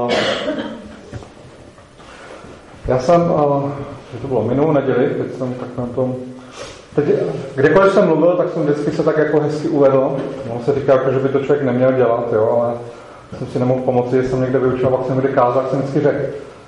Já jsem, že to bylo minulou neděli, teď jsem tak na tom, kdekoliv jsem mluvil, tak jsem vždycky se tak jako hezky uvedl. Ono se říká, že by to člověk neměl dělat, jo, ale jsem si nemohl pomoci, že jsem někde vyučil, pak jsem někde kázal, tak jsem vždycky řekl.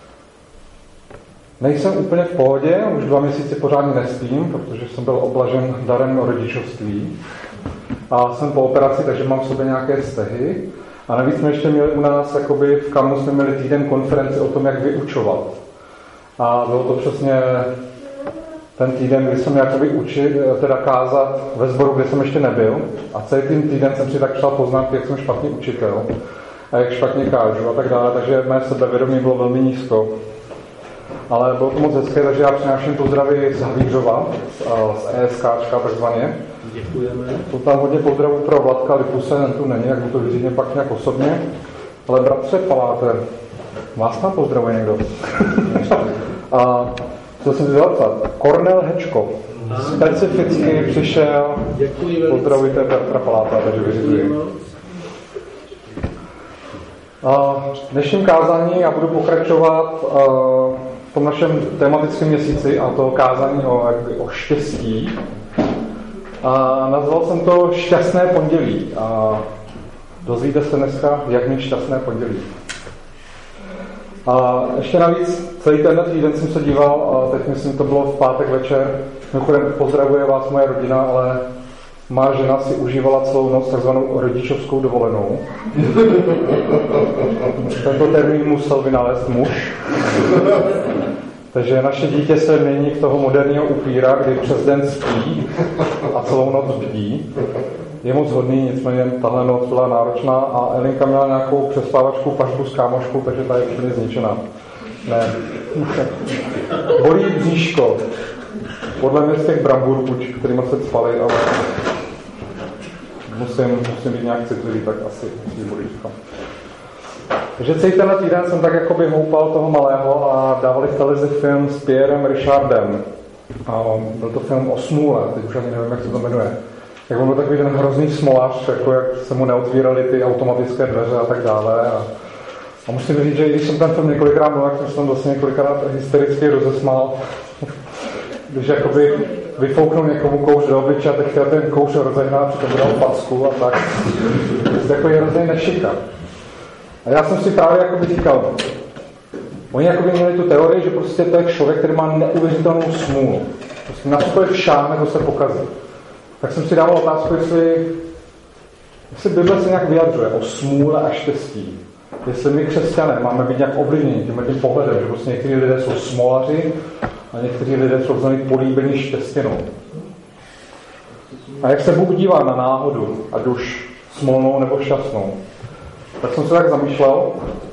Nejsem úplně v pohodě, už 2 měsíce pořádně nespím, protože jsem byl oblažen darem rodičovství. A jsem po operaci, takže mám v sobě nějaké stehy. A navíc jsme ještě měli u nás, jakoby v Kamu jsme měli týden konferenci o tom, jak vyučovat. A bylo to přesně ten týden, kdy jsem jakoby učit, teda kázat ve sboru, kde jsem ještě nebyl. A celý ten týden jsem si tak šel poznat, jak jsem špatný učitel a jak špatně kážu a tak dále. Takže mé sebevědomí bylo velmi nízko. Ale bylo to moc hezké, takže já přináším pozdravy z Havířova, z ESKčka takzvaně. Děkujeme. To tam hodně pozdravů pro Vladka Lipuse, ten tu není, jak mu to vyřídím pak nějak osobně. Ale bratře Paláte, vás tam pozdravuje někdo. A co jsem si zapsat? Kornel Hečko. Specificky přišel. Pozdravujte bratra Paláta, takže vyřízuji. V dnešním kázání já budu pokračovat v tom našem tematickém měsíci, a to kázání o štěstí. A nazval jsem to Šťastné pondělí. A dozvíte se dneska, jak mít šťastné pondělí. A ještě navíc celý tenhle týden jsem se díval, a teď myslím, to bylo v pátek večer. Mimochodem pozdravuje vás moje rodina, ale má žena si užívala celou noc takzvanou rodičovskou dovolenou. Tento termín musel vynalézt muž. Takže naše dítě se mění v toho moderního upíra, kdy přes den spí a celou noc bdí. Je moc hodný, nicméně tahle noc byla náročná a Elinka měla nějakou přespávačku pařbu s kámoškou, takže ta je úplně zničená. Ne. Bolí bříško. Podle mě z těch brambur, kterými se spali, ale musím být nějak citlivý, tak asi bolí bříško. Takže celý tenhle týden jsem tak jakoby houpal toho malého a dávali v televizi film s Pierrem Richardem. A byl to film o smůle, teď už ani nevím, jak se to jmenuje. Jak on byl takový ten hrozný smolař, jako jak se mu neotvíraly ty automatické dveře a tak dále. A musím říct, že když jsem ten film několikrát mluvil, tak jsem se tam vlastně několikrát hystericky rozesmál. Když jakoby vyfouknul někomu kouř do obliče a teď chtěl ten kouř rozehnat, přitom dal packu a tak. To je takový hrozný nešika. A já jsem si právě jakoby říkal, oni jakoby měli tu teorii, že prostě to je člověk, který má neuvěřitelnou smůlu. Prostě na cokoliv šáhne, to se pokazí. Tak jsem si dával otázku, jestli Bible se nějak vyjadřuje o smůle a štěstí. Jestli my křesťané máme být nějak ovlivněni tím pohledem, že prostě někteří lidé jsou smolaři a někteří lidé jsou vzaný políbení štěstěnou. A jak se Bůh dívá na náhodu, ať už smolnou nebo šťastnou, tak jsem se tak zamýšlel.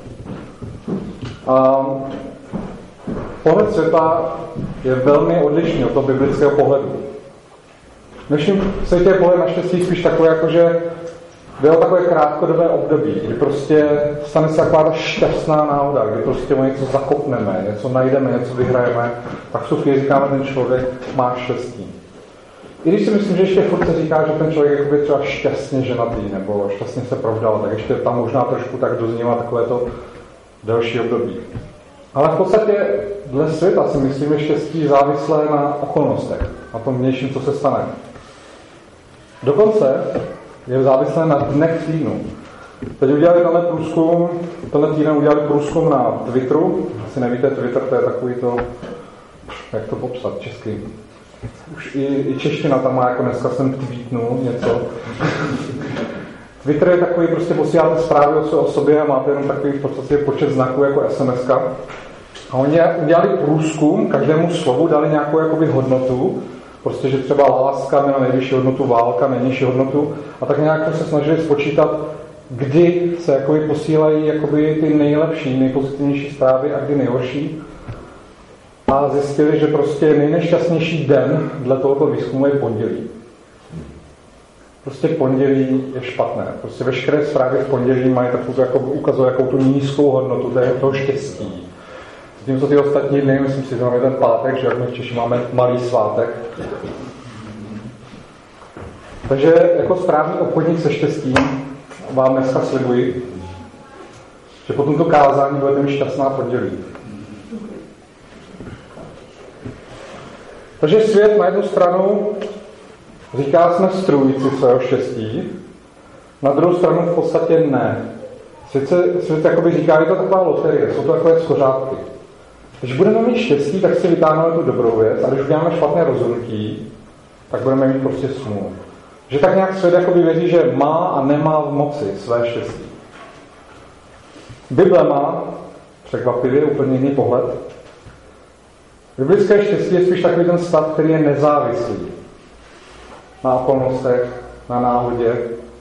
A pohled světa je velmi odlišný od toho biblického pohledu. V dnešním světě je pohled na štěstí spíš takové, jakože bylo takové krátkodobé období, kdy prostě stane se taková ta šťastná náhoda, kdy prostě něco zakopneme, něco najdeme, něco vyhrajeme, tak v tu chvíli říkáme, ten člověk má štěstí. I když si myslím, že ještě furt se říká, že ten člověk je třeba šťastně ženatý, nebo šťastně se provdal, tak ještě tam možná trošku tak doznívá takové to delší období. Ale v podstatě dle světa si myslím, že štěstí je závislé na okolnostech, na tom vnějším, co se stane. Dokonce je závislé na dnech týdnu. Teď udělali tenhle týden udělali průzkum na Twitteru. Asi nevíte, Twitter to je takový to, jak to popsat česky. Už i čeština tam má, jako dneska jsem tweetnul něco. Twitter je takový, prostě posíláte zprávy o sobě a máte jenom takový v podstatě počet znaků jako SMS-ka. A oni udělali průzkum, každému slovu dali nějakou jakoby hodnotu, prostě, že třeba láska měla nejvyšší hodnotu, válka nejnižší hodnotu, a tak nějak se snažili spočítat, kdy se jakoby posílají jakoby ty nejlepší, nejpozitivnější zprávy a kdy nejhorší. A zjistili, že prostě nejnešťastnější den dle tohoto výzkumu je pondělí. Prostě pondělí je špatné. Prostě veškeré zprávy v pondělí mají takovou, jako ukazují jakou tu nízkou hodnotu toho štěstí. Zatímco ty ostatní dny, myslím si, že máme ten pátek, že jak my v Češi máme malý svátek. Takže jako správný obchodník se štěstím vám dneska slibuji, že po tomto kázání budete mít šťastná pondělí. Takže svět na jednu stranu říká, jsme strůjci svého štěstí, na druhou stranu v podstatě ne. Svět jakoby říká, je to taková loterie, jsou to takové skořápky. Když budeme mít štěstí, tak si vytáhneme tu dobrou věc, a když uděláme špatné rozhodnutí, tak budeme mít prostě smůlu. Že tak nějak svět jakoby věří, že má a nemá v moci své štěstí. Bible má překvapivě úplně jiný pohled. Biblické štěstí je spíš takový ten stav, který je nezávislý na okolnostech, na náhodě.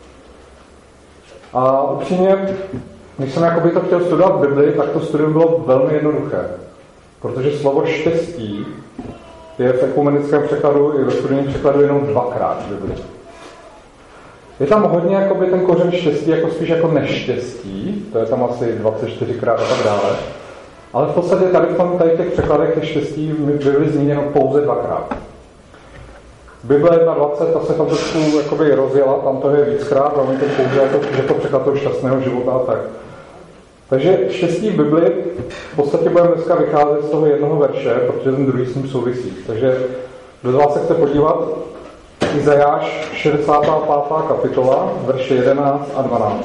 A upřímně, když jsem jakoby to chtěl studovat v Bibli, tak to studium bylo velmi jednoduché. Protože slovo štěstí je v ekumenickém překladu i ve studijním překladu jenom 2krát v Bibli. Je tam hodně jakoby ten kořen štěstí jako spíš jako neštěstí, to je tam asi 24krát a tak dále. Ale v podstatě tady v těch překladech je štěstí byly zmíněno pouze 2krát. Bible 1.20, ta se tam trošku jakoby rozjela, tam to je víckrát, a oni to používají, že to překlad toho šťastného života a tak. Takže štěstí v Bibli v podstatě budeme dneska vycházet z toho jednoho verše, protože ten druhý s ním souvisí. Takže kdo z vás se chce podívat, Izajáš 65. kapitola, verše 11 a 12.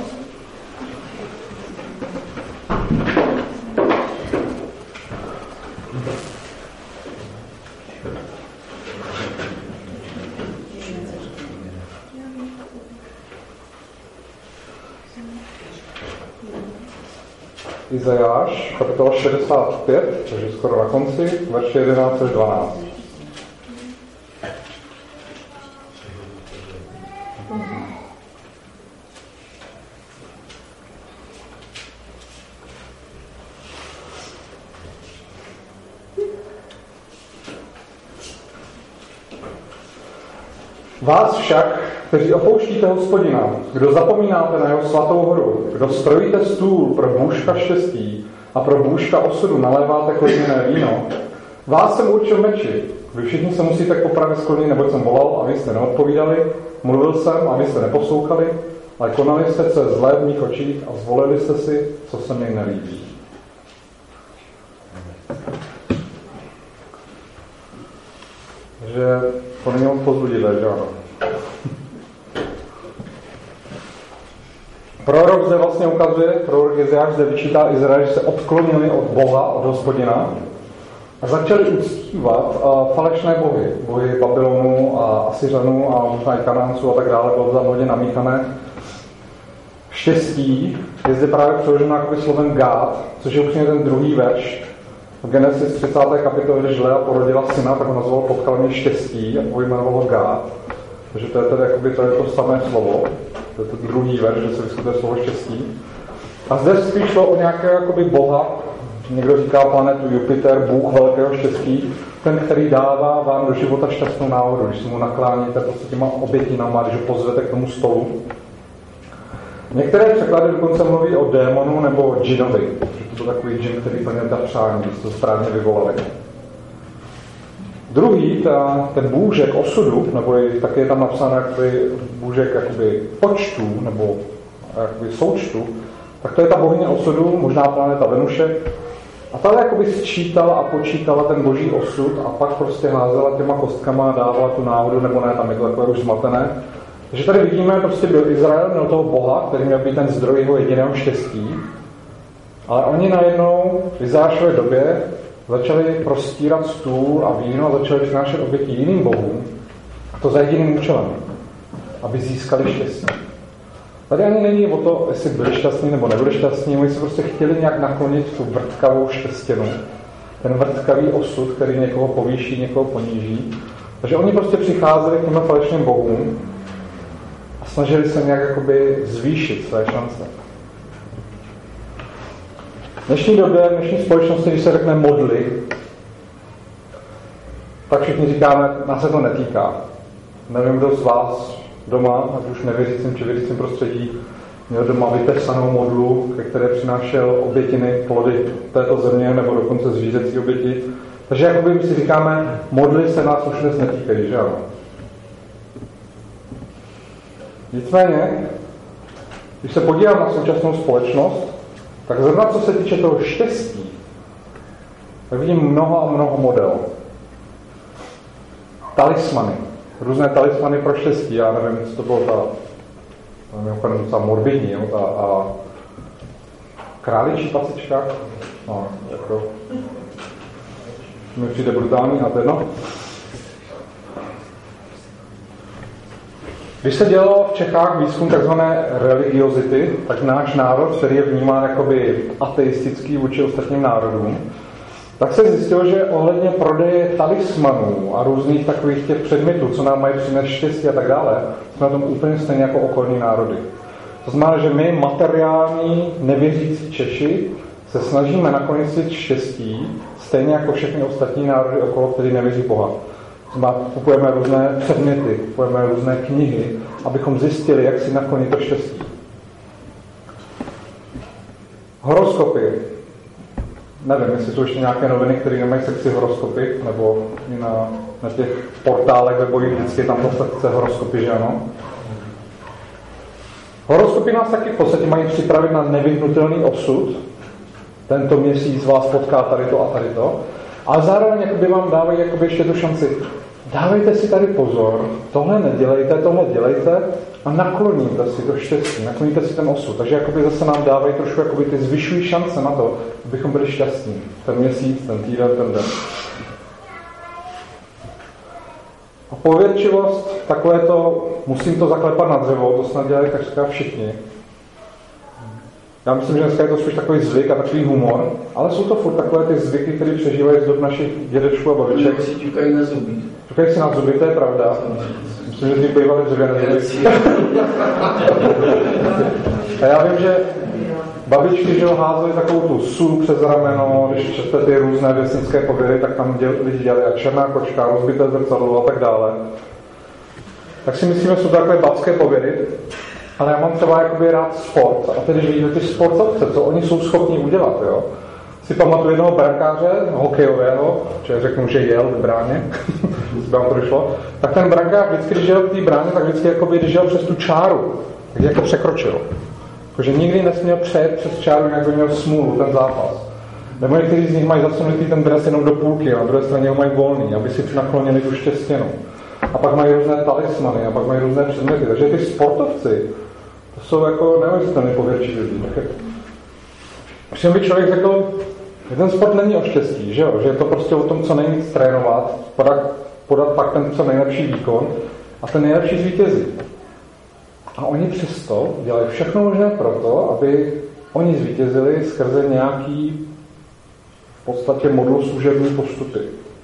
Izajáš, kapitola 65, takže skoro na konci, verše 11 až 12. Vás však, kteří opouštíte Hospodina, kdo zapomínáte na jeho svatou horu, kdo strojíte stůl pro bůžka štěstí a pro bůžka osudu naléváte klidněné víno, vás jsem určil meči. Vy všichni se musíte popravit s koní, neboť jsem volal a vy jste neodpovídali, mluvil jsem a vy jste neposlouchali, ale konali jste, co je zlé v mých očích a zvolili jste si, co se mi nelíbí. Takže to není moc povzbudivé, že ano? Prorok zde vlastně ukazuje, prorok Izajáš zde vyčítá Izrael, že se odklonili od Boha, od Hospodina a začali uctívat falešné bohy. Bohy Babylonu a Asyřanů a možná i Kanánců a tak dále, bylo tam hodně namíchané. Štěstí je zde právě přeloženo jako slovem Gád, což je úplně ten druhý verš. V Genesis 30. kapitole, když Lea porodila syna, tak ho nazval potkaleně štěstí a pojmenoval ho Gád. Takže to je tedy jakoby, to samé slovo. To je to druhý verš, že se vyskytuje slovo štěstí. A zde spíš šlo o nějakého jakoby boha, někdo říká planetu Jupiter, bůh velkého štěstí, ten, který dává vám do života šťastnou náhodu, když se mu nakláníte prostě těma obětinama, když ho pozvete k tomu stolu. Některé překlady dokonce mluví o démonu nebo o džinovi, že to byl takový džin, který plnil ta přání, když to správně vyvolali. Druhý, ten bůžek osudu, nebo taky je tam napsáno jakoby bůžek jakoby počtu, nebo jakoby součtu, tak to je ta bohyně osudu, možná planeta Venuše. A ta jakoby sčítala a počítala ten boží osud a pak prostě házela těma kostkama a dávala tu náhodu, nebo ne, tam je to takové už zmatené. Takže tady vidíme, prostě byl Izrael, měl toho Boha, který měl být ten zdroj jeho jediného štěstí, ale oni najednou v Izášově době začali prostírat stůl a víno a začali přinášet oběti jiným bohům, a to za jediným účelem, aby získali štěstí. Tady ani není o to, jestli byli šťastní nebo nebyli šťastní, oni si prostě chtěli nějak naklonit tu vrtkavou štěstěnu, ten vrtkavý osud, který někoho povýší, někoho poníží. Takže oni prostě přicházeli k těm falešným bohům a snažili se nějak jakoby zvýšit své šance. V dnešní době, v dnešní společnosti, když se řekne modly, tak všichni říkáme, nás se to netýká. Nevím, kdo z vás doma, ať už nevěřícím či věřícím prostředí, měl doma vytesanou modlu, ke které přinášel obětiny, plody této země, nebo dokonce zvířecí oběti. Takže jakoby my si říkáme, modly se nás už dnes netýkají, že ano? Nicméně, když se podívám na současnou společnost, Tak zrovna co se týče toho štěstí, tak vidím mnoho a mnoho modelů. Talismany. Různé talismany pro štěstí. Já nevím, co to bylo ta docela morbidní, a králičí pasička. No, jako mi přijde brutální, a to jedno. Když se dělalo v Čechách výzkum takzvané religiozity, tak náš národ, který je vnímán jakoby ateistický vůči ostatním národům, tak se zjistilo, že ohledně prodeje talismanů a různých takových těch předmětů, co nám mají přinést štěstí a tak dále, jsme na tom úplně stejně jako okolní národy. To znamená, že my, materiální, nevěřící Češi, se snažíme nakonec jít štěstí, stejně jako všechny ostatní národy okolo, který nevěří Boha. Kupujeme různé předměty, kupujeme různé knihy, abychom zjistili, jak si nakonit to štěstí. Horoskopy. Nevím, jestli jsou ještě nějaké noviny, které nemají sekci horoskopy, nebo na těch portálech webových vždycky tam to sekce horoskopy, že ano? Horoskopy nás taky v podstatě mají připravit na nevyhnutelný osud. Tento měsíc vás potká tady to a tady to. Ale zároveň jakoby vám dávají jakoby ještě tu šanci. Dávejte si tady pozor, tohle dělejte a nakloníte si to štěstí, nakloníte si ten osud. Takže jakoby zase nám dávají trošku jakoby ty zvyšují šance na to, abychom byli šťastní. Ten měsíc, ten týden, ten den. A pověrčivost, takové to, musím to zaklepat na dřevo, to snad dělají takřka všichni. Já myslím, že dneska je to spíš takový zvyk a takový humor, ale jsou to furt takové ty zvyky, které přežívají z dob našich dědečků a babiček. Si ťukají na zuby. Ťukají si na zuby, to je pravda. Myslím, že ty bývaly dřevě na zuby. A já vím, že babičky, že házely takovou tu sůl přes rameno, když čtete ty různé věsnické pověry, tak tam lidi dělali a černá kočka, rozbité zrcadlo a tak dále. Tak si myslím, že jsou to takové babské pověry. Ale já mám třeba jakoby rád sport. A tedy, že vidíte ty sportovce, co oni jsou schopni udělat, jo. Si pamatuju jednoho brankáře, hokejového, že řeknu, že jel v bráně, by vám to došlo, tak ten brankář vždycky, když jel v té bráně, tak vždycky jakoby, když jel přes tu čáru, tak jako překročil. Protože nikdy nesměl přejet přes čáru, jinak by měl smůlu, ten zápas. Nebo někteří z nich mají zasunutý ten dres jenom do půlky, a na druhé straně ho mají volný, aby si naklonili tu štěstěnu. A pak mají různé talismany, a pak mají různé předměty. Takže ty sportovci, to jsou jako neuvěřitelně pověrčí lidi. Všem by člověk řekl, že ten sport není o štěstí, že jo? Že je to prostě o tom, co nejvíc trénovat, podat pak ten co nejlepší výkon a ten nejlepší zvítězí. A oni přesto dělají všechno možné proto, aby oni zvítězili skrze nějaký v podstatě modul služební postupy.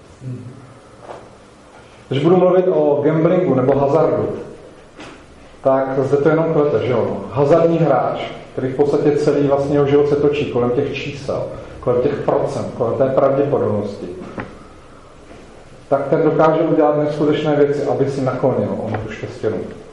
Když budu mluvit o gamblingu nebo hazardu, tak zde to jenom klete, že jo? Hazardní hráč, který v podstatě celý vlastně jeho život se točí kolem těch čísel, kolem těch procent, kolem té pravděpodobnosti, tak ten dokáže udělat neskutečné věci, aby si naklonil onu tu štěstěnu.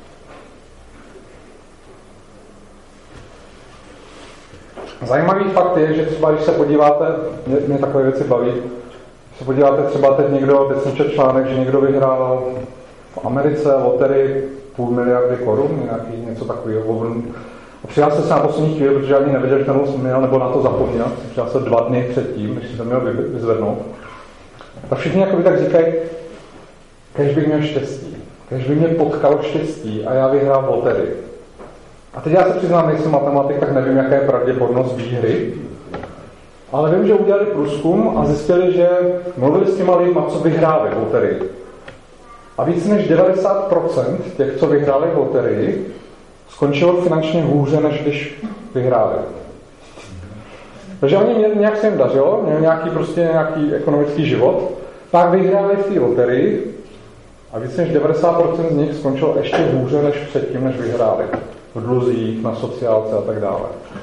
Zajímavý fakt je, že třeba když se podíváte, mě takové věci baví, když se podíváte třeba teď jsem četl článek, že někdo vyhrál v Americe loterii 500 miliardy korun, něco takového. A přihlásil se na poslední chvíli, protože ani nevěděl, že ten los měl, nebo na to zapomněl. Přihlásil 2 dny předtím, než si to měl vyzvednout. Tak všichni jakoby tak říkají, kež bych měl štěstí, kež by mě potkalo štěstí a já vyhrál v loterii. A teď já se přiznám, nejsem matematik, tak nevím, jaká je pravděpodobnost výhry. Ale vím, že udělali průzkum a zjistili, že mluvili s těma lidma, co vyhráli v loterii. A víc než 90% těch, co vyhráli v loterii, skončilo finančně hůře, než když vyhráli. Takže oni nějak se jim dařilo, měli nějaký ekonomický život, pak vyhráli v té loterii a víc než 90% z nich skončilo ještě hůře, než předtím, než vyhráli. V dluzích, na sociálce a tak dále.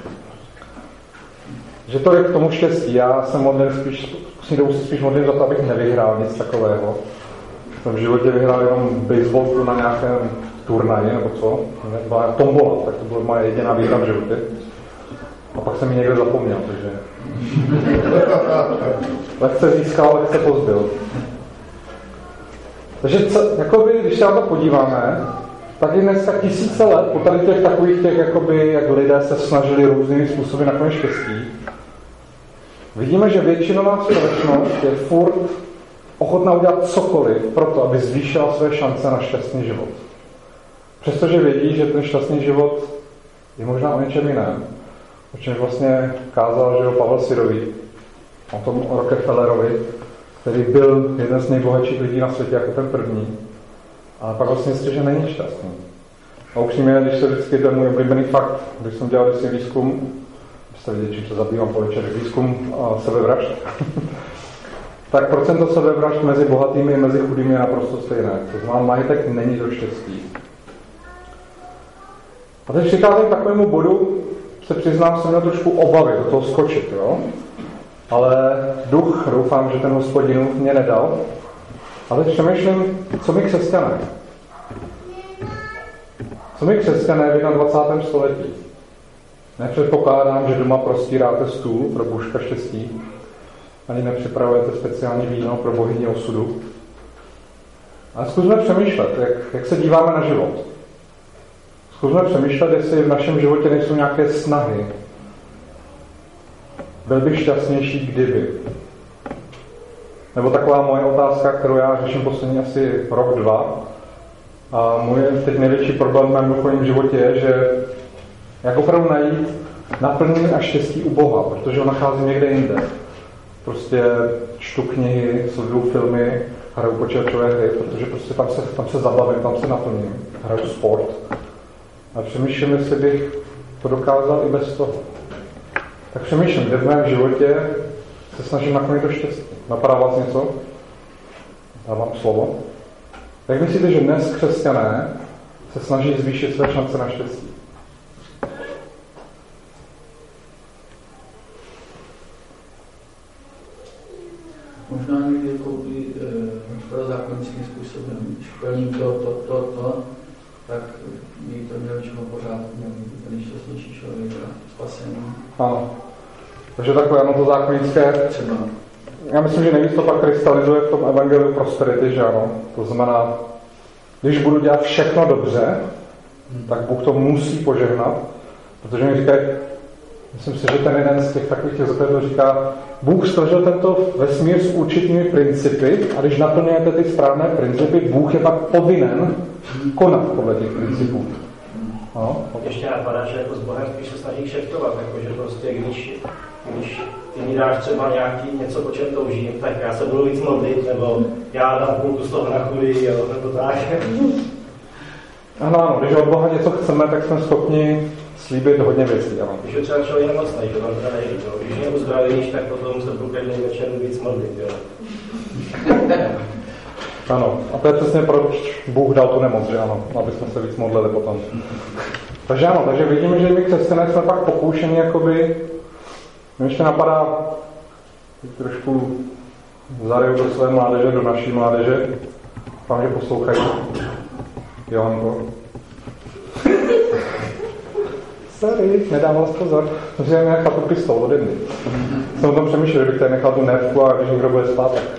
Že to je k tomu štěstí. Já jsem spíš modlím za to, abych nevyhrál nic takového. Jsem v životě vyhrál jenom baseballku na nějakém turnaji, nebo co. Byla tombola, tak to byla moje jediná výhra v životě. A pak jsem mi někde zapomněl, takže... lehce získal, lehce pozbyl. Takže jakoby, když se na to podíváme, tak i dneska tisíce let, po tady těch takových těch, jakoby, jak lidé se snažili různými způsoby nakonec štěstí, vidíme, že většinová společnost je furt ochotná udělat cokoliv pro to, aby zvýšila své šance na šťastný život. Přestože vědí, že ten šťastný život je možná o něčem jiném. O čem vlastně kázal, že Pavel Sirový, o tom Rockefellerovi, který byl jeden z nejbohatších lidí na světě jako ten první. A pak vlastně zjistil, že není šťastný. A upřímně, když se vždycky ten můj oblíbený fakt, když jsem dělal vždycky výzkum, jste vidět, čím se zabývám po večerech, výzkum sebevražd, tak procento sebevražd mezi bohatými a mezi chudými je naprosto stejné. To znamená, majetek není to štěstí. A teď přicházím k takovému bodu, se přiznám, jsem měl trošku obavy do toho skočit, jo? Ale duch, doufám, že ten Hospodinův mě nedal. A teď přemýšlím, co my křesťané? Co my křesťané v 21. století? Nepředpokládám, že doma prostíráte stůl pro bůžka štěstí, ani nepřipravujete speciální víno pro bohyni osudu. Ale zkusme přemýšlet, jak se díváme na život. Zkusme přemýšlet, jestli v našem životě nejsou nějaké snahy. Byl bych šťastnější, kdyby. Nebo taková moje otázka, kterou já řeším poslední asi rok, 2. A můj teď největší problém v mém duchovním životě je, že jak opravdu najít naplnění a štěstí u Boha, protože ho nacházím někde jinde. Prostě čtu knihy, sleduju filmy, hraju počítačové hry, protože prostě tam se zabavím, tam se naplním. Hraju sport. A přemýšlím, jestli bych to dokázal i bez toho. Tak přemýšlím, kde v mém životě se snažím nakonec to štěstí. Napadá vás něco? Dávám slovo. Jak myslíte, že dnes křesťané se snaží zvýšit své šance na štěstí? Možná někdy koupí starozákonnickým způsobem. Když plním to, tak by to mělo všechno pořád, měl být ten nejšťastnější člověk a spasený. Ano. Takže takové, ano, to zákonické. Třeba. Já myslím, že nejvíc to pak krystalizuje v tom evangeliu prosperity, že ano. To znamená, když budu dělat všechno dobře, tak Bůh to musí požehnat, protože mi říkají, myslím si, že ten jeden z těch takových těch zakladů říká, Bůh stvořil tento vesmír s určitými principy a když naplňujete ty správné principy, Bůh je pak povinen konat podle těch principů. No. Ještě napadá, že jako s Bohem spíš se snaží kšeftovat, jako že prostě když ty mi dáš třeba něco, po čem toužím, tak já se budu víc modlit, nebo já dám půlku z toho na chudý, jo, nebo tak. Ano, když od Boha něco chceme, tak jsme schopni slíbit hodně věcí, ano. Když je třeba člověk nemocnej, že vám teda nejde, jo. Když mě uzdravíš, tak potom se budu každý večer víc modlit, jo. Ano, a to je přesně proč Bůh dal tu nemoc, že ano, aby jsme se víc modlili potom. Takže ano, takže vidíme, že my křesťané jsme pak pokoušeni, jakoby, mě ještě napadá, trošku zaryju do své mládeže, do naší mládeže, vám, že poslouchají, Johanko. Sorry, nedával jsi pozor, protože jsem nechal tu pistol ode mě. Jsem o tom přemýšlel, že bych tady nechal tu nervku a když někdo bude spát, tak...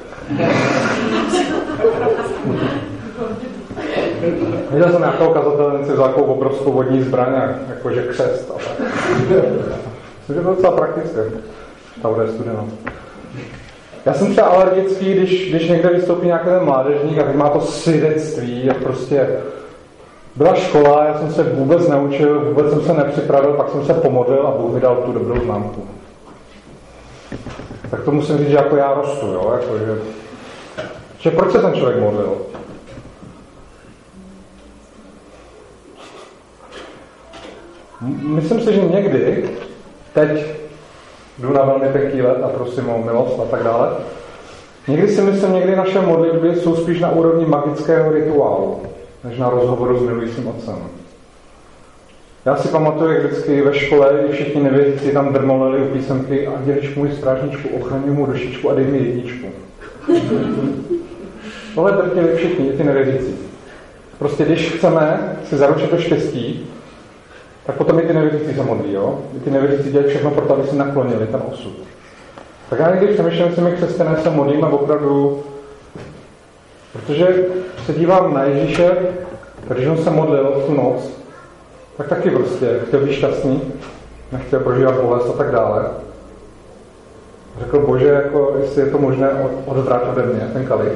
Viděl jsem nějakou kazatelnici vzal takovou obrovskou vodní zbraň, jakože křest. Myslím, že to docela praktické. Ta voda je studená. Já jsem třeba alergický, když někde vystoupí nějaký ten mládežník a má to svědectví, jak prostě byla škola, já jsem se vůbec neučil, vůbec jsem se nepřipravil, pak jsem se pomodlil a Bůh mi dal tu dobrou známku. Tak to musím říct, že jako já rostu, jo, že proč se ten člověk modlil? Myslím si, že někdy, teď jdu na velmi pěkný let a prosím o milost a tak dále, někdy naše modlitby jsou spíš na úrovni magického rituálu, než na rozhovoru s milujícím otcem. Já si pamatuju, jak vždycky ve škole všichni nevěřící tam drmolili u písemky a děliš můj strážničku, ochraňuj mu dušičku a dej mi 1. Tohle drtili všichni, i ty nevěřící. Prostě když chceme si zaručit to štěstí, tak potom i ty nevěřící se modlí, jo? I ty nevěřící dělají všechno pro to, aby si naklonili ten osud. Tak já někdy přemýšlím, že my křesťané se modlíme opravdu, protože se dívám na Ježíše Tak když on se modlil v tu noc, tak taky prostě chtěl být šťastný, nechtěl prožívat bolest a tak dále. Řekl, Bože, jako, jestli je to možné odvrátit ode mě, ten kalich.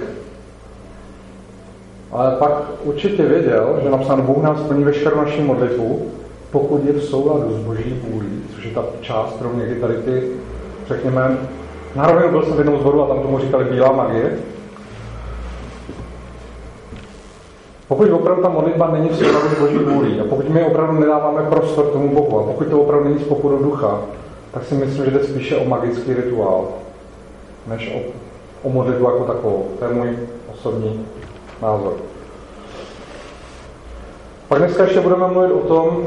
Ale pak určitě věděl, že napsáno, Bůh nám splní veškerou naši modlitbu, pokud je v souladu s Boží vůlí, což je ta část, kterou někdy tady ty, řekněme, na rovinu byl jsem v jednom zboru a tam tomu říkali bílá magie. Pokud opravdu ta modlitba není v souladu s Boží vůlí a pokud my opravdu nedáváme prostor tomu Bohu a pokud to opravdu není z popudu ducha, tak si myslím, že jde spíše o magický rituál, než o modlitbu jako takovou. To je můj osobní názor. Pak dneska ještě budeme mluvit o tom,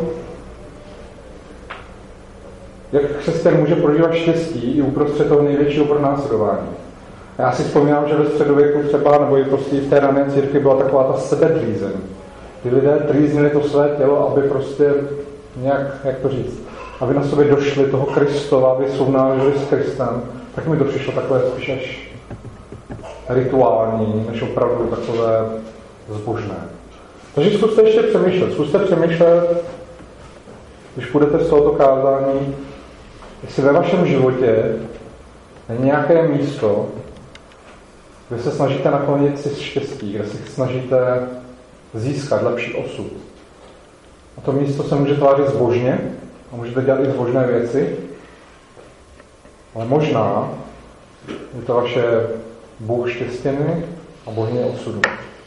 jak křesťan může prožívat štěstí i uprostřed toho největšího pronásledování. Já si vzpomínám, že ve středověku třeba, nebo i prostě v té rané církvi byla taková ta sebedřízeň. Ty lidé trýznili to své tělo, aby prostě nějak, jak to říct, aby na sobě došli toho Kristova, aby sounáleželi s Kristem, tak mi to přišlo takové spíš až rituální, než opravdu takové zbožné. Takže zkuste ještě přemýšlet, když půjdete z tohoto kázání, jestli ve vašem životě je nějaké místo, kde se snažíte naklonit si štěstí, kde se snažíte získat lepší osud. A to místo se může tvářit zbožně a můžete dělat i zbožné věci, ale možná je to vaše Bůh štěstěny a bohyně osudu.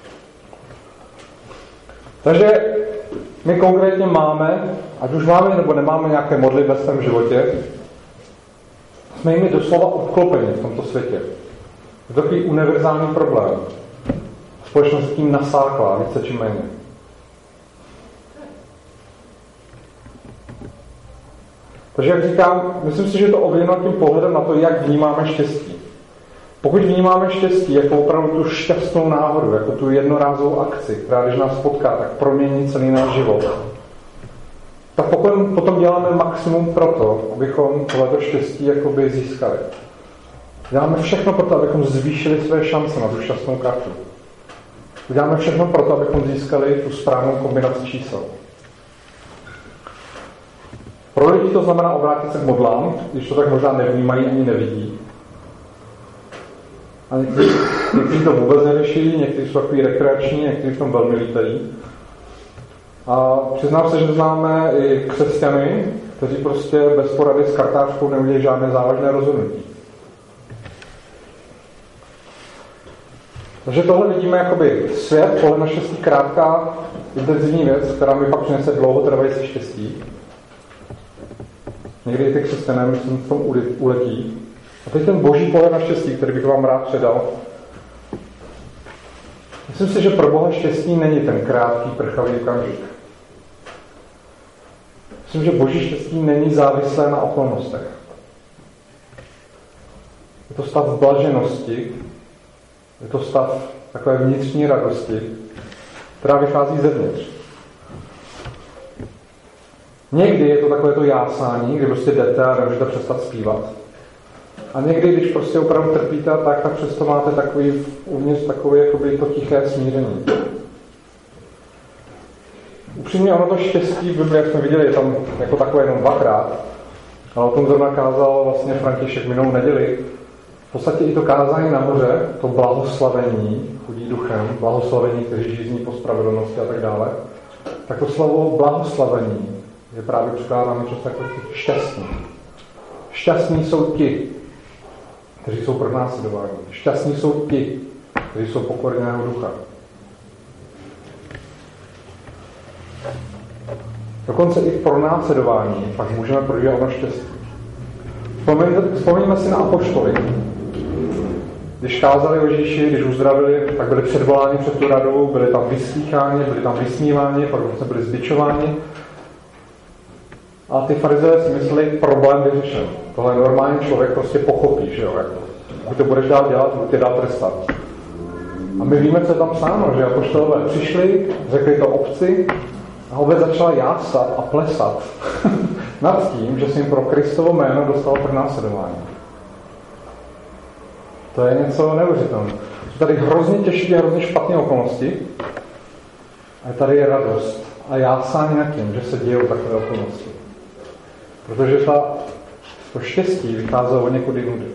Takže my konkrétně máme, ať už máme nebo nemáme nějaké modly ve svém životě, jsme jimi doslova obklopeni v tomto světě. Je to takový univerzální problém. Společnost tím nasáklá, více či méně. Takže jak říkám, myslím si, že je to ovlivněno tím pohledem na to, jak vnímáme štěstí. Pokud vnímáme štěstí jako opravdu tu šťastnou náhodu, jako tu jednorázovou akci, která když nás potká, tak promění celý náš život, tak potom děláme maximum pro to, abychom tohleto štěstí jakoby získali. Děláme všechno pro to, abychom zvýšili své šance na tu šťastnou kartu. Děláme všechno pro to, abychom získali tu správnou kombinaci čísel. Pro lidi to znamená obrátit se k modlám, když to tak možná nevnímají ani nevidí. A někteří to vůbec neřeší, někteří jsou takový rekreační, někteří v tom velmi lítají. A přiznám se, že známe i křesťany, kteří prostě bez porady s kartářkou neudělají žádné závažné rozhodnutí. Takže tohle vidíme jakoby svět, pohled na štěstí, krátká, intenzivní věc, která mi pak přinese dlouhotrvající štěstí. Někdy i ty křesťané, myslím, v tom uletí. A teď ten boží pohled na štěstí, který bych vám rád předal. Myslím si, že pro Boha štěstí není ten krátký, prchavý okamžik. Myslím, že boží štěstí není závislé na okolnostech. Je to stav blaženosti, je to stav takové vnitřní radosti, která vychází zevnitř. Někdy je to takové to jásání, kdy prostě jdete a nemůžete přestat zpívat. A někdy, když prostě opravdu trpíte, tak přesto máte takový uvnitř takové jakoby to tiché smíření. Upřímně ono to štěstí v Bibli, jak jsme viděli, je tam jako takové jenom dvakrát. Ale o tom zrovna kázal vlastně František minulou neděli. V podstatě i to kázání nahoře, to blahoslavení, chudí duchem, blahoslavení, kteří žízní po spravedlnosti a tak dále, tak to slovo blahoslavení je právě překládáno často jako šťastný. Šťastní jsou ti, kteří jsou pronásledováni. Šťastní jsou ti, kteří jsou pokorného ducha. Dokonce i v pronásledování pak můžeme prožívat ono štěstí. Vzpomeňme si na apoštoly. Když kázali o Ježíši, když uzdravili, tak byli předvoláni před tu radu, byli tam vyslýcháni, byli tam vysmíváni, pak byli zbičováni. A ty farizeje si mysleli, problém vyřešen. Tohle normální člověk prostě pochopí, že jo, jako. Pokud to budeš dál dělat, budu tě dál trestat. A my víme, co je tam psáno, že apoštolové přišli, řekli to obci a obec začala jásat a plesat nad tím, že se jim pro Kristovo jméno dostalo pronásledování. To je něco neuvěřitelného. Jsou tady hrozně těžké a hrozně špatné okolnosti A tady je radost. A já sám nad tím, že se dějou takové okolnosti. Protože to štěstí vycházelo od někud jinudy.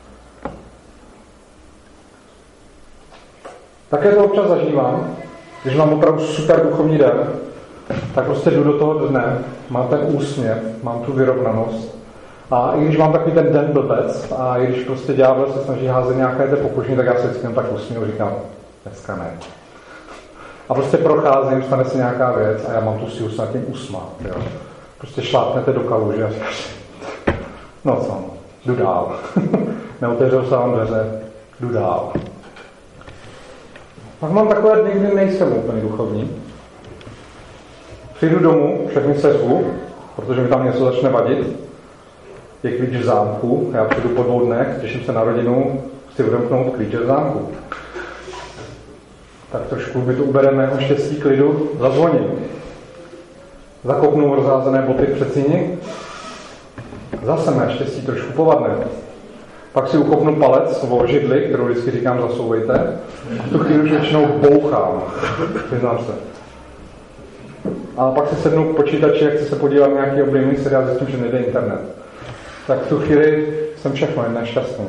Také to občas zažívám, když mám opravdu super duchovní den, tak prostě jdu do toho dne, mám ten úsměv, mám tu vyrovnanost. A i když mám takový ten den blbec a i když prostě ďábel se snaží házet nějaké té pokušení, tak já se vždycky tak usměju, říkám, dneska ne. A prostě procházím, stane se nějaká věc a já mám tu sílu se nad tím usmát. Jo. Prostě šlápnete do kaluže a říkáš, no co, jdu dál. Neotevřel se vám dveře, jdu dál. Pak mám takové dny, kdy nejsem úplně duchovní. Přijdu domů, všechny se řvu, protože mi tam něco začne vadit. Je klíč v zámku, já přijdu po 2 dnech, těším se na rodinu, chci odemknout klíče v zámku. Tak trošku mi to ubere mého štěstí klidu, zazvoním. Zakopnu rozházené boty před síni, zase mé štěstí trošku povadne. Pak si ukopnu palec o židli, kterou vždycky říkám zasouvejte, a v tu chvíli už většinou bouchám, přiznám se. A pak si sednu k počítači, jak se podívám nějaký oblíbený seriál, zjistím, že nejde internet. Tak v tu chvíli jsem všechno nešťastný.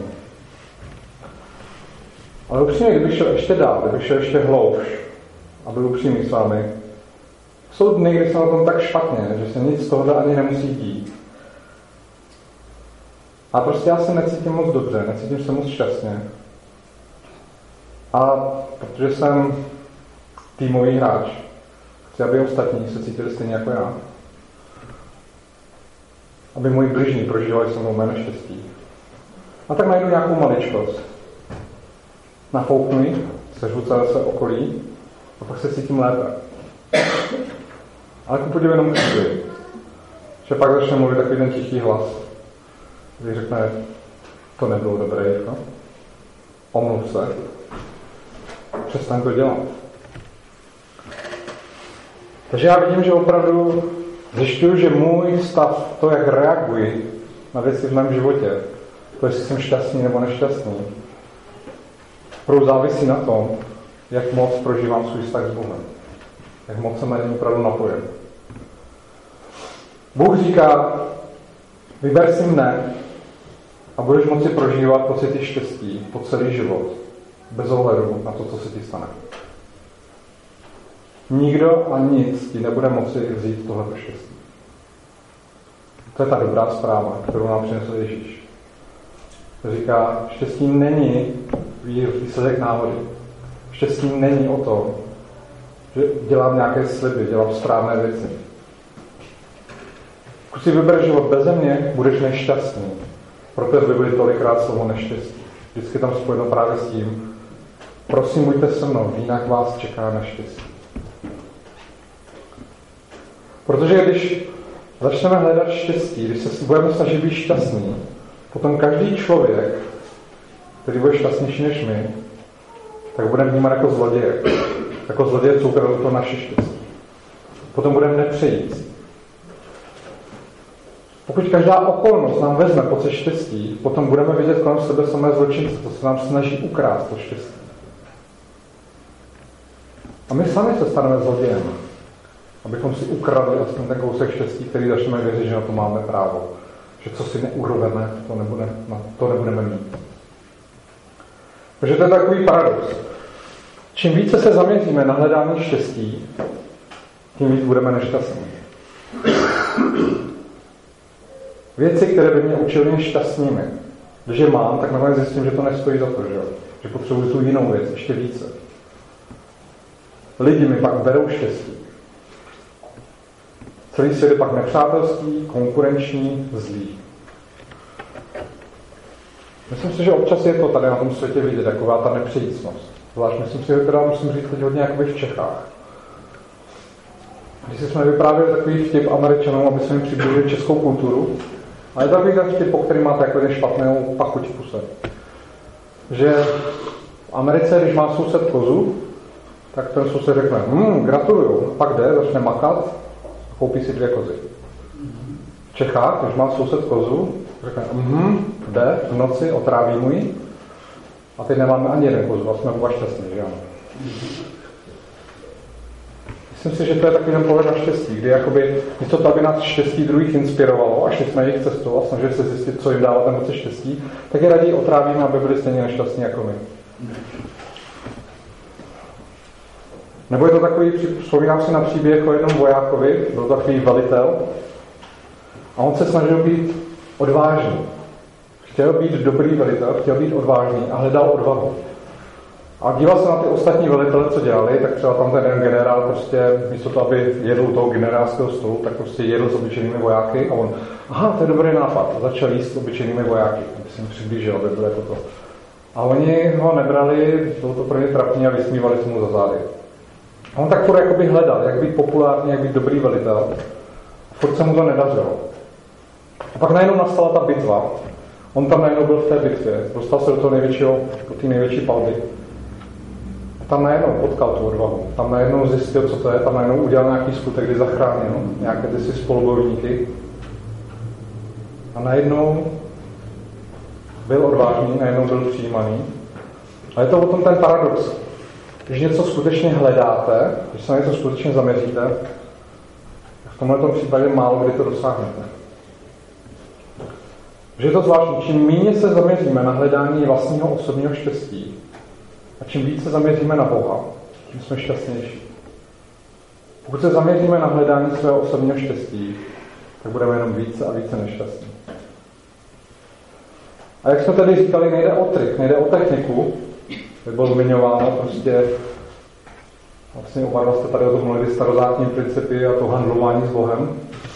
Ale upřímně, kdybych šel ještě dál, kdybych šel ještě hloubš a byl upřímný s vámi, jsou dny, kdy jsem na tom tak špatně, že se nic z tohohle ani nemusí dít. A prostě já se necítím moc dobře, necítím se moc šťastně. A protože jsem týmový hráč, chci, aby ostatní se cítili stejně jako já. Aby moji bližní prožívali se mnou mé neštěstí. A tak najdu nějakou maličkost. Nafouknu ji, sežvu celé své okolí a pak se cítím lépe. Ale ku podivu jenom chvíli. Že pak začne mluvit takový ten tichý hlas, který řekne, to nebylo dobré, Jirko. Omluv se. Přestaň to dělat. Takže já vidím, že opravdu zjišťuju, že můj stav, to, jak reaguji na věci v mém životě, to, jestli jsem šťastný nebo nešťastný, opravdu závisí na tom, jak moc prožívám svůj vztah s Bohem. Jak moc jsem na něj opravdu napojen. Bůh říká, vyber si mne a budeš moci prožívat pocity štěstí po celý život, bez ohledu na to, co se ti stane. Nikdo a nic ti nebude moci vzít tohleto štěstí. To je ta dobrá zpráva, kterou nám přinesl Ježíš. To říká, štěstí není výsledek náhody. Štěstí není o tom, že dělám nějaké sliby, dělám správné věci. Pokud si vybereš život beze mě, budeš nešťastný. Proto je v Bibli tolikrát slovo neštěstí. Vždycky tam spojeno právě s tím, prosím, buďte se mnou, jinak vás čeká neštěstí. Protože když začneme hledat štěstí, když se budeme snažit být šťastný, potom každý člověk, který bude šťastnější než my, tak budeme vnímat jako zloděje. Jako zloděje, co ukradl to naše štěstí. Potom budeme nepřejít. Pokud každá okolnost nám vezme pocit štěstí, potom budeme vidět kolem sebe samé zločince, to se nám snaží ukrást to štěstí. A my sami se staneme zlodějem, abychom si ukradli aspoň ten kousek štěstí, který začneme věřit, že na to máme právo. Že co si neuroveme, to nebudeme mít. Takže to je takový paradox. Čím více se zaměříme na hledání štěstí, tím víc budeme nešťastní. Věci, které by mě učily mě šťastnými, když je mám, tak nakonec zjistím, že to nestojí za to, že potřebuji tu jinou věc, ještě více. Lidi mi pak berou štěstí. Celý svět je pak nepřátelský, konkurenční, zlý. Myslím si, že občas je to tady na tom světě vidět, taková ta nepřejícnost. Zvlášť myslím si, že teda musím říct teď hodně jakoby v Čechách. Když jsme vyprávěli takový vtip Američanům, aby jsme jim přiblížili českou kulturu, ale je takový ten vtip, po který máte jako jeden špatnou pachuť v puse. Že v Americe, když má soused kozu, tak ten soused řekne, gratuluju, pak jde, začne makat a koupí si 2 kozy. V Čechách, když má soused kozu, řekne, jde, v noci otráví mu ji a teď nemáme ani jeden kozu a jsme oba šťastní, že ano. Myslím si, že to je takový ten pohled na štěstí, kdy jakoby místo toho, aby nás štěstí druhých inspirovalo a šli jsme jejich cestou a snažili se zjistit, co jim dává ten pocit štěstí, tak je raději otrávíme, aby byli stejně nešťastní jako my. Nebo je to takový, vzpomínám si na příběh o jednom vojákovi, byl takový velitel a on se snažil být odvážný. Chtěl být dobrý velitel, chtěl být odvážný a hledal odvahu. A díval se na ty ostatní velitele, co dělali, tak třeba tam ten jeden generál prostě, místo toho, aby jedl u toho generálského stolu, tak prostě jedl s obyčejnými vojáky a on, aha, to je dobrý nápad, a začal jíst s obyčejnými vojáky, aby se jim přiblížil, aby bylo jako to. A oni ho nebrali, bylo to pro ně trapný a vysmívali se mu za zády. A on tak furt jakoby hledal, jak být populární, jak být dobrý velitel. Furt se mu to nedařilo. A pak najednou nastala ta bitva. On tam najednou byl v té bitvě, dostal se do té největší palby. A tam najednou potkal tu odvahu. Tam najednou zjistil, co to je, tam najednou udělal nějaký skutek, kdy zachránil nějaké ty spolubojovníky. A najednou byl odvážný, najednou byl přijímaný. A je to o tom ten paradox. Když něco skutečně hledáte, když se na něco skutečně zaměříte, v tomto případě málo kdy to dosáhnete. Že je to zvláštní, čím méně se zaměříme na hledání vlastního osobního štěstí a čím více zaměříme na Boha, tím jsme šťastnější. Pokud se zaměříme na hledání svého osobního štěstí, tak budeme jenom více a více nešťastní. A jak jsme tady říkali, nejde o trik, nejde o techniku, jak bylo zmiňováno, prostě vlastně oba dva jste tady o tom mluvili, starozákonní principy a to handlování s Bohem.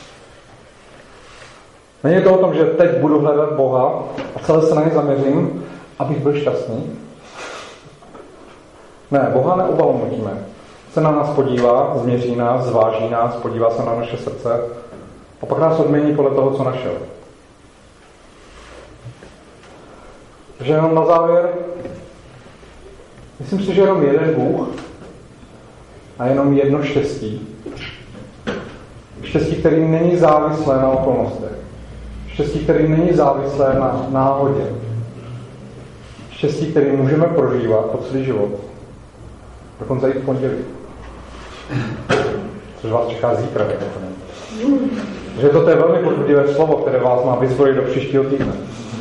Není to o tom, že teď budu hledat Boha a celé se na něj zaměřím, abych byl šťastný. Ne, Boha neobalomotíme. Se na nás podívá, změří nás, zváží nás, podívá se na naše srdce a pak nás odmění podle toho, co našel. Takže jenom na závěr, myslím si, že jenom jeden Bůh a jenom jedno štěstí. Štěstí, který není závislé na okolnostech. Štěstí, který není závislé na náhodě. Štěstí, který můžeme prožívat po celý život. Dokonce i v pondělí. Což vás čeká zítra. Takže toto je velmi povzbudivé slovo, které vás má vyzbrojit do příštího týdne.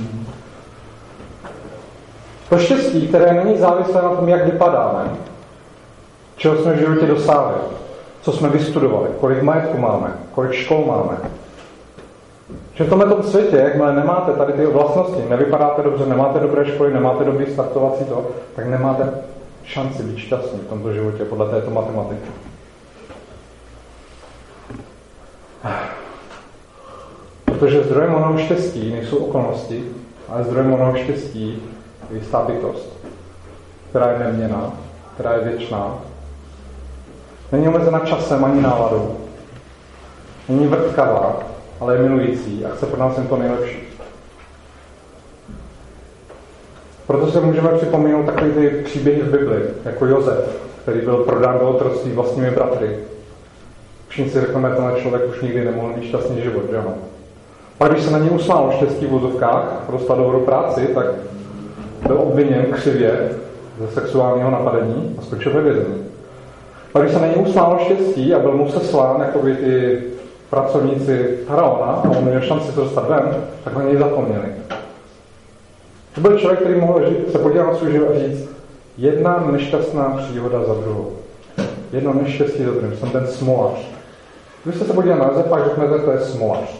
To štěstí, které není závislé na tom, jak vypadáme, čeho jsme v životě dosáhli, co jsme vystudovali, kolik majetku máme, kolik škol máme. Že v tomto světě, jakmile nemáte tady ty vlastnosti, nevypadáte dobře, nemáte dobré školy, nemáte dobrý startovací to, tak nemáte šanci být šťastní v tomto životě podle této matematiky. Protože zdrojem onoho štěstí nejsou okolnosti, ale zdrojem onoho štěstí je jistá bytost, která je neměnná, která je věčná. Není omezena časem ani náladou. Není vrtkavá, ale je milující a chce pro nás jen to nejlepší. Proto se můžeme připomínat takový ty příběhy v Bibli, jako Josef, který byl prodán do otroctví vlastními bratry. Všichni si řekneme, že tenhle člověk už nikdy nemohl mít šťastný život, že ano? Pak když se na něj usmálo štěstí v vozovkách, dostal dobrou práci, tak byl obviněn křivě ze sexuálního napadení a skončil ve vězení. Pak když se na něj usmálo štěstí a byl mu seslán jakoby ty pracovníci faraona a on měl šanci to dostat ven, tak ho něj zapomněli. To byl člověk, který mohl se podívat na svůj život a říct, jedna nešťastná příhoda za druhou. Jedno neštěstí za druhým. Jsem ten smolař. Když se podíval na Josefa, pak řeknete, to je smolař.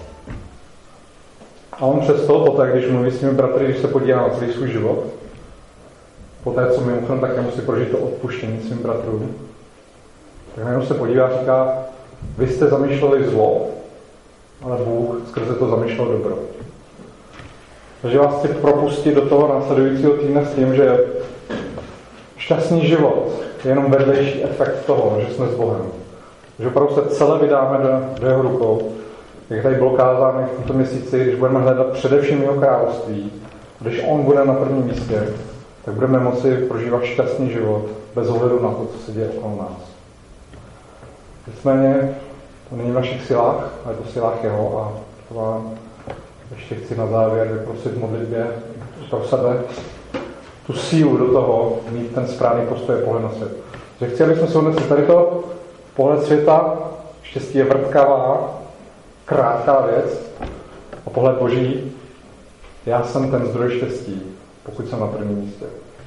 A on přesto, poté, když mluví s svými bratry, když se podívá na celý svůj život, poté, co mimochodem také musí prožít to odpuštění svým bratrům, tak najednou se podívá a říká, vy jste zamýšleli zlo, ale Bůh skrze to zamýšlel dobro. Takže vás chci propustit do toho následujícího týdne s tím, že šťastný život je jenom vedlejší efekt toho, že jsme s Bohem. Že opravdu se celé vydáme do jeho rukou. Jak tady bylo kázáno v tomto měsíci, když budeme hledat především jeho království, když on bude na prvním místě, tak budeme moci prožívat šťastný život bez ohledu na to, co se děje okolo nás. Nicméně to není v našich silách, ale to v silách jeho a to vám ještě chci na závěr vyprosit v modlitbě pro sebe tu sílu do toho mít ten správný postoj a pohled na svět. Že chci, abychom si odnesli tady to Pohled světa, štěstí je vrtkavá, krátká věc. A pohled Boží, já jsem ten zdroj štěstí, pokud jsem na prvním místě.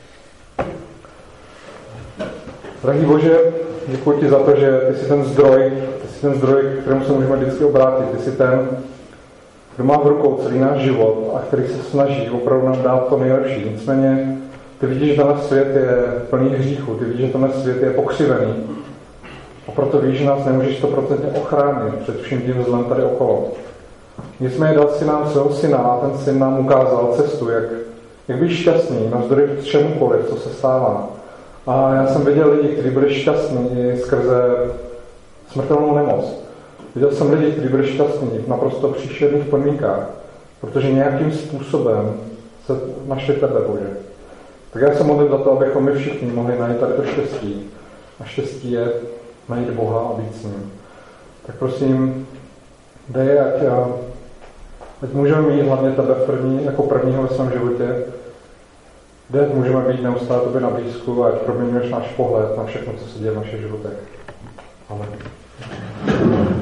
Drahý Bože, děkuji ti za to, že ty jsi ten zdroj, k kterému se můžeme vždycky obrátit. Ty jsi ten, kdo má v rukou celý náš život a který se snaží opravdu nám dát to nejlepší. Nicméně ty vidíš, že tenhle svět je plný hříchu, ty vidíš, že tenhle svět je pokřivený. A proto víš, že nás nemůžeš 100% ochránit před vším tím zlem tady okolo. Nicméně dal si nám svého syna a ten syn nám ukázal cestu, jak být šťastný navzdory čemukoliv, co se stává. A já jsem viděl lidi, kteří byli šťastní i skrze smrtelnou nemoc. Viděl jsem lidi, kteří byli šťastní v naprosto příšerných podmínkách, protože nějakým způsobem se našli tebe, Bože. Tak já se modlím za to, abychom my všichni mohli najít tady to štěstí. A štěstí je najít Boha a být s ním. Tak prosím, dej, ať můžeme mít hlavně tebe jako prvního ve svém životě, kde můžeme být neustále tobě na blízku a ať proměňuješ náš pohled na všechno, co se děje v našich životech. Amen.